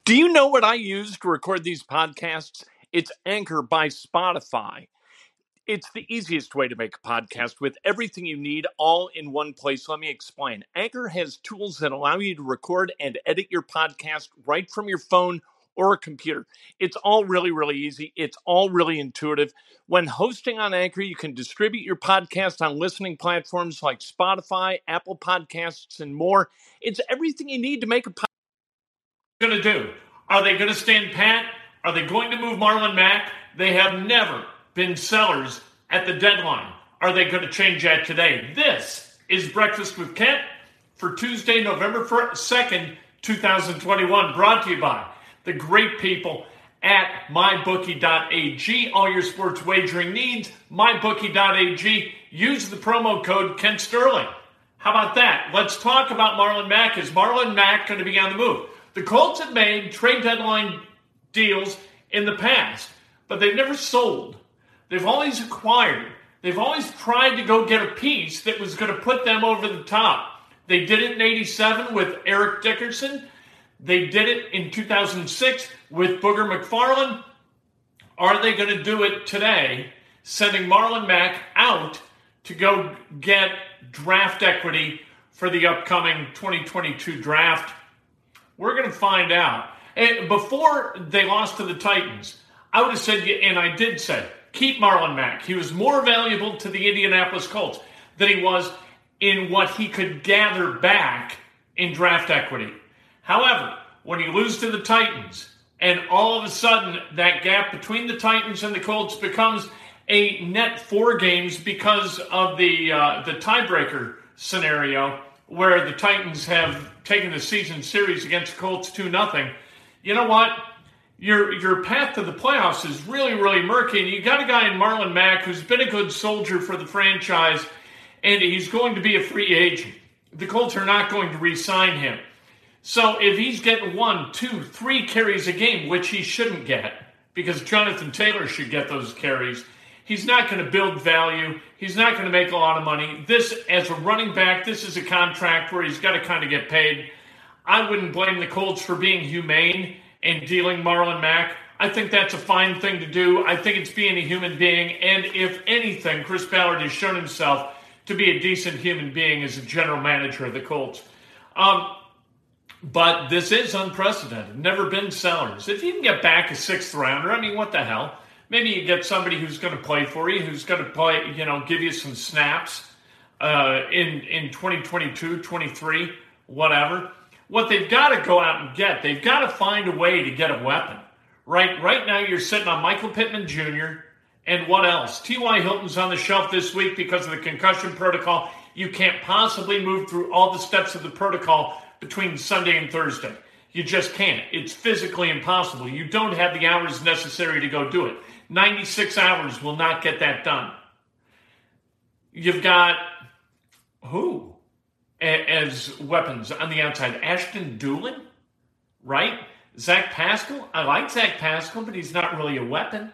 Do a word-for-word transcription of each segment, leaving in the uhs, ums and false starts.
Do you know what I use to record these podcasts? It's Anchor by Spotify. It's the easiest way to make a podcast with everything you need all in one place. Let me explain. Anchor has tools that allow you to record and edit your podcast right from your phone or a computer. It's all really, really easy. It's all really intuitive. When hosting on Anchor, you can distribute your podcast on listening platforms like Spotify, Apple Podcasts, and more. It's everything you need to make a podcast. Going to do? Are they going to stand pat? Are they going to move Marlon Mack? They have never been sellers at the deadline. Are they going to change that today? This is Breakfast with Kent for Tuesday, November second, twenty twenty-one, brought to you by the great people at my bookie dot a g. All your sports wagering needs, my bookie dot a g. Use the promo code Kent Sterling. How about that? Let's talk about Marlon Mack. Is Marlon Mack going to be on the move? The Colts have made trade deadline deals in the past, but they've never sold. They've always acquired. They've always tried to go get a piece that was going to put them over the top. They did it in eighty-seven with Eric Dickerson. They did it in two thousand six with Booger McFarland. Are they going to do it today, sending Marlon Mack out to go get draft equity for the upcoming twenty twenty-two draft? We're going to find out. And before they lost to the Titans, I would have said, and I did say, keep Marlon Mack. He was more valuable to the Indianapolis Colts than he was in what he could gather back in draft equity. However, when you lose to the Titans, and all of a sudden that gap between the Titans and the Colts becomes a net four games because of the uh, the tiebreaker scenario, where the Titans have taken the season series against the Colts two nothing, you know what? Your your path to the playoffs is really, really murky. And you got a guy in Marlon Mack who's been a good soldier for the franchise, and he's going to be a free agent. The Colts are not going to re-sign him. So if he's getting one, two, three carries a game, which he shouldn't get, because Jonathan Taylor should get those carries, he's not going to build value. He's not going to make a lot of money. This, as a running back, this is a contract where he's got to kind of get paid. I wouldn't blame the Colts for being humane and dealing Marlon Mack. I think that's a fine thing to do. I think it's being a human being. And if anything, Chris Ballard has shown himself to be a decent human being as a general manager of the Colts. Um, but this is unprecedented. Never been sellers. If you can get back a sixth rounder, I mean, what the hell? Maybe you get somebody who's going to play for you, who's going to play, you know, give you some snaps uh, in, in twenty twenty-two, twenty-three, whatever. What they've got to go out and get, they've got to find a way to get a weapon. Right Right now you're sitting on Michael Pittman Junior And what else? T Y. Hilton's on the shelf this week because of the concussion protocol. You can't possibly move through all the steps of the protocol between Sunday and Thursday. You just can't. It's physically impossible. You don't have the hours necessary to go do it. ninety-six hours will not get that done. You've got who as weapons on the outside? Ashton Dulin, right? Zach Pascal. I like Zach Pascal, but he's not really a weapon.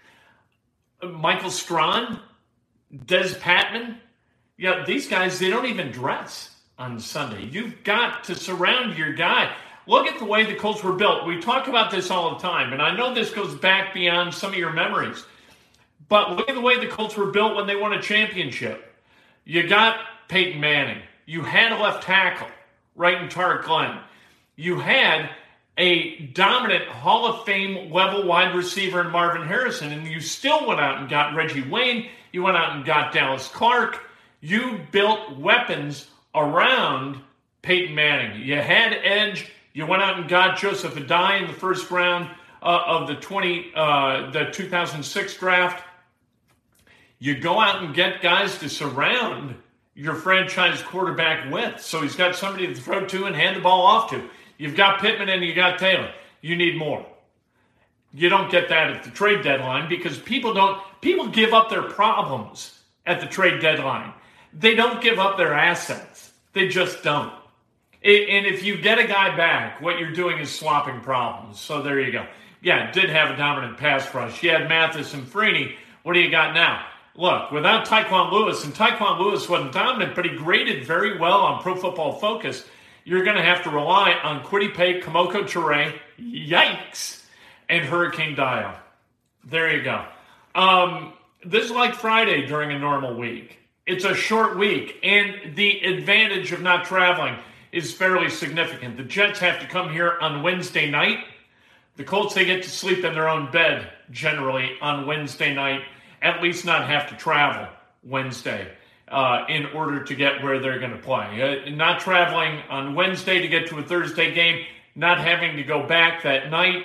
Michael Strawn, Des Patman. Yeah, these guys, they don't even dress on Sunday. You've got to surround your guy. Look at the way the Colts were built. We talk about this all the time, and I know this goes back beyond some of your memories. But look at the way the Colts were built when they won a championship. You got Peyton Manning. You had a left tackle, right in Tarek Glenn. You had a dominant Hall of Fame level wide receiver in Marvin Harrison, and you still went out and got Reggie Wayne. You went out and got Dallas Clark. You built weapons around Peyton Manning. You had edge. You went out and got Joseph Adai in the first round uh, of the twenty uh, the two thousand six draft. You go out and get guys to surround your franchise quarterback with, so he's got somebody to throw to and hand the ball off to. You've got Pittman and you got Taylor. You need more. You don't get that at the trade deadline because people don't. People give up their problems at the trade deadline. They don't give up their assets. They just don't. And if you get a guy back, what you're doing is swapping problems. So there you go. Yeah, it did have a dominant pass rush. You had Mathis and Freeney. What do you got now? Look, without Tyquan Lewis, and Tyquan Lewis wasn't dominant, but he graded very well on Pro Football Focus. you're going to have to rely on Kwity Paye, Kamoko Toure, yikes, and Hurricane Dial. There you go. Um, this is like Friday during a normal week. It's a short week, and the advantage of not traveling is fairly significant. The Jets have to come here on Wednesday night. The Colts, they get to sleep in their own bed generally on Wednesday night, at least not have to travel Wednesday uh, in order to get where they're going to play. Uh, not traveling on Wednesday to get to a Thursday game, not having to go back that night,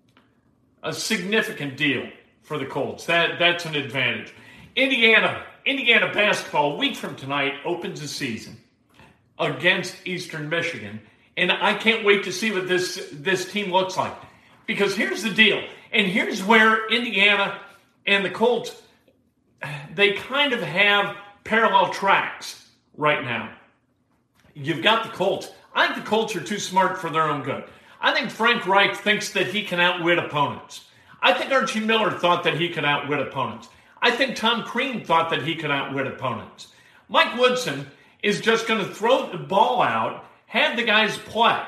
a significant deal for the Colts. That That's an advantage. Indiana, Indiana basketball, a week from tonight, opens the season against Eastern Michigan. And I can't wait to see what this, this team looks like. Because here's the deal. And here's where Indiana and the Colts, they kind of have parallel tracks right now. You've got the Colts. I think the Colts are too smart for their own good. I think Frank Reich thinks that he can outwit opponents. I think Archie Miller thought that he could outwit opponents. I think Tom Crean thought that he could outwit opponents. Mike Woodson is just going to throw the ball out, have the guys play,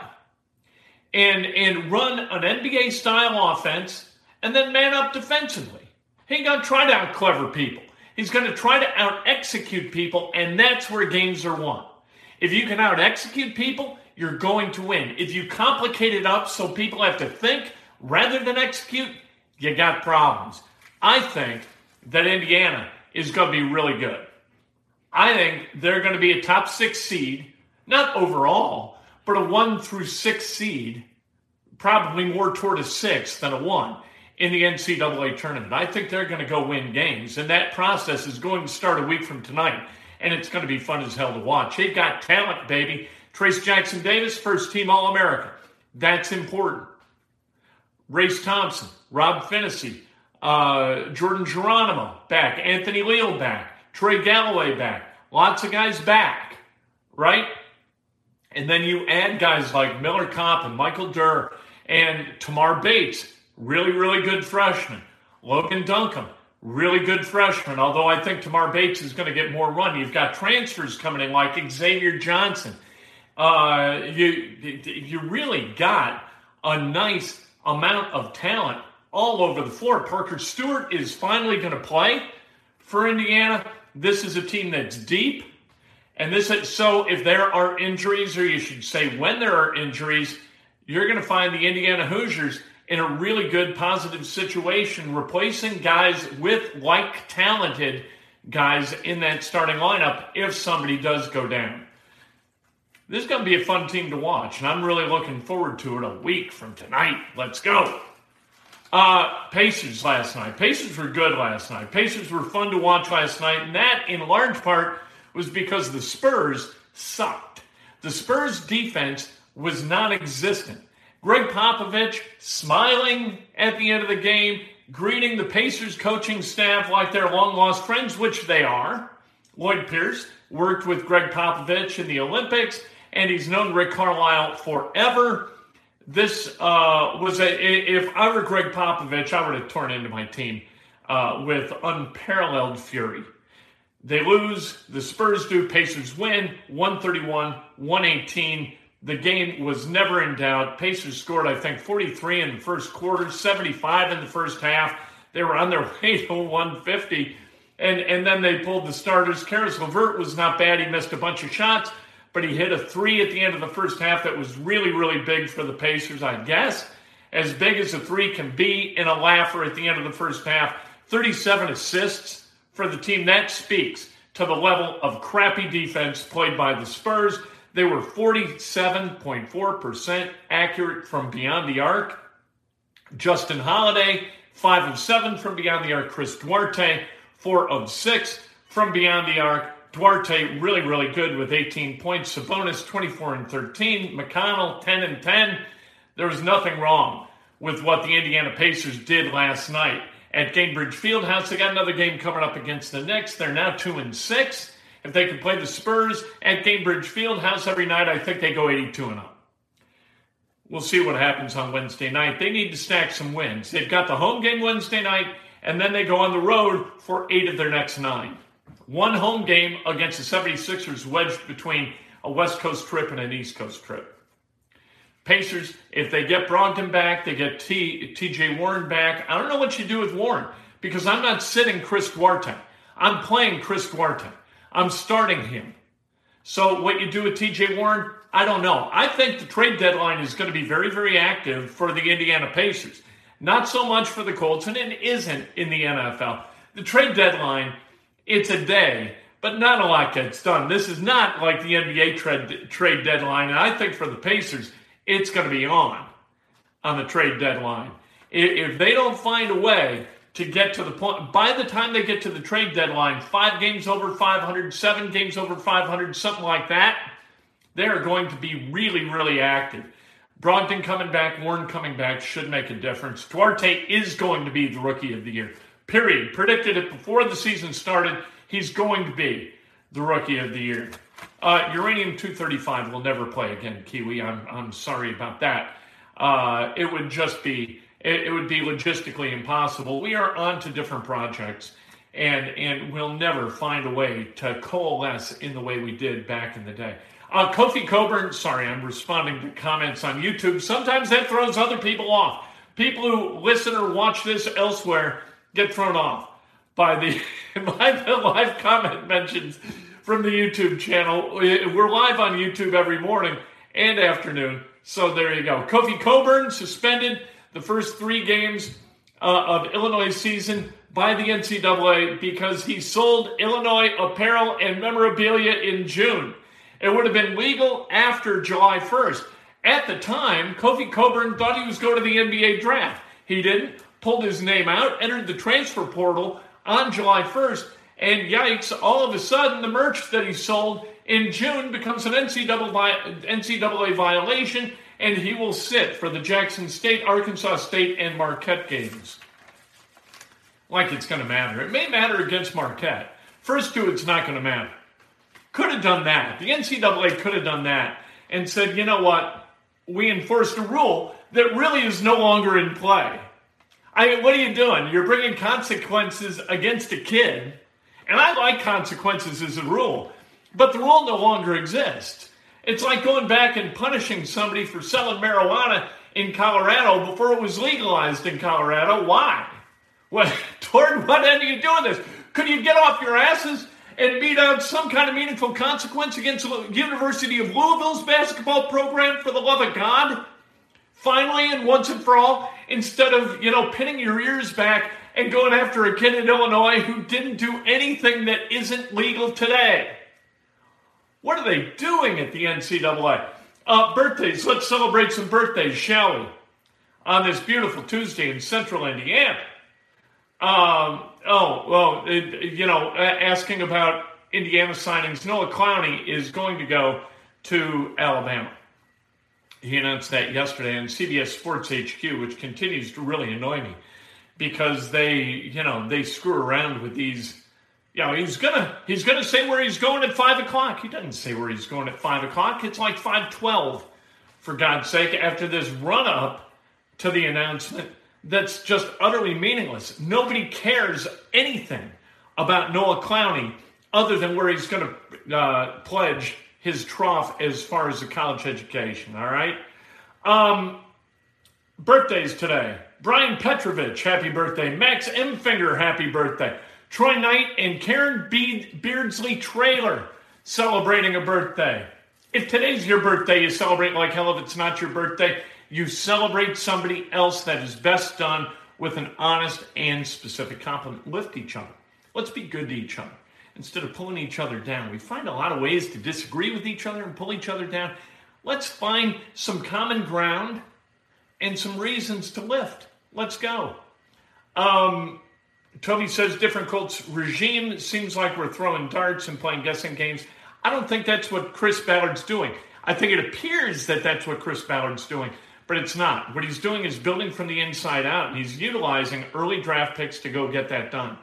and, and run an N B A-style offense, and then man up defensively. He's going to try to out-clever people. He's going to try to out-execute people, and that's where games are won. If you can out-execute people, you're going to win. If you complicate it up so people have to think rather than execute, you got problems. I think that Indiana is going to be really good. I think they're going to be a top six seed, not overall, but a one through six seed, probably more toward a six than a one in the N C double A tournament. I think they're going to go win games, and that process is going to start a week from tonight, and it's going to be fun as hell to watch. They've got talent, baby. Trace Jackson Davis, first team All-America. That's important. Race Thompson, Rob Finney, uh, Jordan Geronimo back, Anthony Leal back, Troy Galloway back. Lots of guys back, right? And then you add guys like Miller Kopp and Michael Durr and Tamar Bates, really, really good freshman. Logan Duncombe, really good freshman, although I think Tamar Bates is going to get more run. You've got transfers coming in like Xavier Johnson. Uh, you, you really got a nice amount of talent all over the floor. Parker Stewart is finally going to play for Indiana. This is a team that's deep. And this is, so if there are injuries, or you should say when there are injuries, you're going to find the Indiana Hoosiers in a really good positive situation, replacing guys with like talented guys in that starting lineup if somebody does go down. This is going to be a fun team to watch, and I'm really looking forward to it a week from tonight. Let's go. Uh, Pacers last night. Pacers were good last night. Pacers were fun to watch last night, and that, in large part, was because the Spurs sucked. The Spurs defense was non-existent. Greg Popovich smiling at the end of the game, greeting the Pacers coaching staff like they're long-lost friends, which they are. Lloyd Pierce worked with Greg Popovich in the Olympics, and he's known Rick Carlisle forever. This uh, was a, if I were Greg Popovich, I would have torn into my team uh, with unparalleled fury. They lose, the Spurs do, Pacers win, one thirty-one, one eighteen. The game was never in doubt. Pacers scored, I think, forty-three in the first quarter, seventy-five in the first half. They were on their way to one fifty. And, and then they pulled the starters. Karis LeVert was not bad. He missed a bunch of shots, but he hit a three at the end of the first half that was really, really big for the Pacers, I guess. As big as a three can be in a laugher at the end of the first half. thirty-seven assists for the team. That speaks to the level of crappy defense played by the Spurs. They were forty-seven point four percent accurate from beyond the arc. Justin Holiday, five of seven from beyond the arc. Chris Duarte, four of six from beyond the arc. Duarte really, really good with eighteen points. Sabonis, twenty-four and thirteen. McConnell, ten and ten. There was nothing wrong with what the Indiana Pacers did last night at Gainbridge Fieldhouse. They got another game coming up against the Knicks. They're now two and six. If they can play the Spurs at Gainbridge Fieldhouse every night, I think they go eighty-two and oh. We'll see what happens on Wednesday night. They need to stack some wins. They've got the home game Wednesday night, and then they go on the road for eight of their next nine. One home game against the seventy-sixers wedged between a West Coast trip and an East Coast trip. Pacers, if they get Brogdon back, they get T, T.J. Warren back. I don't know what you do with Warren because I'm not sitting Chris Duarte. I'm playing Chris Duarte. I'm starting him. So what you do with T J. Warren, I don't know. I think the trade deadline is going to be very, very active for the Indiana Pacers. Not so much for the Colts, and it isn't in the N F L. The trade deadline, it's a day, but not a lot gets done. This is not like the N B A trade, trade deadline, and I think for the Pacers, it's going to be on, on the trade deadline. If they don't find a way to get to the point, by the time they get to the trade deadline, five games over five hundred, seven games over five hundred, something like that, they're going to be really, really active. Brogdon coming back, Warren coming back should make a difference. Duarte is going to be the Rookie of the Year, period. Predicted it before the season started. He's going to be the Rookie of the Year. Uh, Uranium two thirty-five will never play again, Kiwi. I'm I'm sorry about that. Uh, it would just be... It would be logistically impossible. We are on to different projects, and and we'll never find a way to coalesce in the way we did back in the day. Uh, Kofi Coburn, sorry, I'm responding to comments on YouTube. Sometimes that throws other people off. People who listen or watch this elsewhere get thrown off by the, by the live comment mentions from the YouTube channel. We're live on YouTube every morning and afternoon, so there you go. Kofi Coburn suspended the first three games uh, of Illinois season by the N C double A because he sold Illinois apparel and memorabilia in June. It would have been legal after July first. At the time, Kofi Coburn thought he was going to the N B A draft. He didn't, pulled his name out, entered the transfer portal on July first, and yikes, all of a sudden the merch that he sold in June becomes an N C double A violation, and he will sit for the Jackson State, Arkansas State, and Marquette games. Like it's going to matter. It may matter against Marquette. First two, it's not going to matter. Could have done that. The N C double A could have done that and said, you know what? We enforced a rule that really is no longer in play. I mean, what are you doing? You're bringing consequences against a kid. And I like consequences as a rule, but the rule no longer exists. It's like going back and punishing somebody for selling marijuana in Colorado before it was legalized in Colorado. Why? What, toward what end are you doing this? Could you get off your asses and mete out some kind of meaningful consequence against the University of Louisville's basketball program, for the love of God? Finally and once and for all, instead of, you know, pinning your ears back and going after a kid in Illinois who didn't do anything that isn't legal today. What are they doing at the N C double A? Uh, birthdays. Let's celebrate some birthdays, shall we? On this beautiful Tuesday in central Indiana. Um, oh, well, it, you know, asking about Indiana signings. Noah Clowney is going to go to Alabama. He announced that yesterday on C B S Sports H Q, which continues to really annoy me because they, you know, they screw around with these. You know, he's gonna he's gonna say where he's going at five o'clock. He doesn't say where he's going at five o'clock. It's like five twelve, for God's sake. After this run up to the announcement, that's just utterly meaningless. Nobody cares anything about Noah Clowney other than where he's going to uh, pledge his trough as far as a college education. All right. Um, birthdays today: Brian Petrovich, happy birthday. Max Emfinger, happy birthday. Troy Knight and Karen Be- Beardsley Trailer celebrating a birthday. If today's your birthday, you celebrate like hell. If it's not your birthday, you celebrate somebody else. That is best done with an honest and specific compliment. Lift each other. Let's be good to each other instead of pulling each other down. We find a lot of ways to disagree with each other and pull each other down. Let's find some common ground and some reasons to lift. Let's go. Um... Toby says, different Colts regime. Seems like we're throwing darts and playing guessing games. I don't think that's what Chris Ballard's doing. I think it appears that that's what Chris Ballard's doing, but it's not. What he's doing is building from the inside out, and he's utilizing early draft picks to go get that done.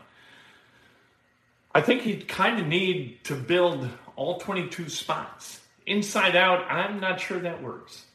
I think he'd kind of need to build all twenty-two spots. Inside out, I'm not sure that works.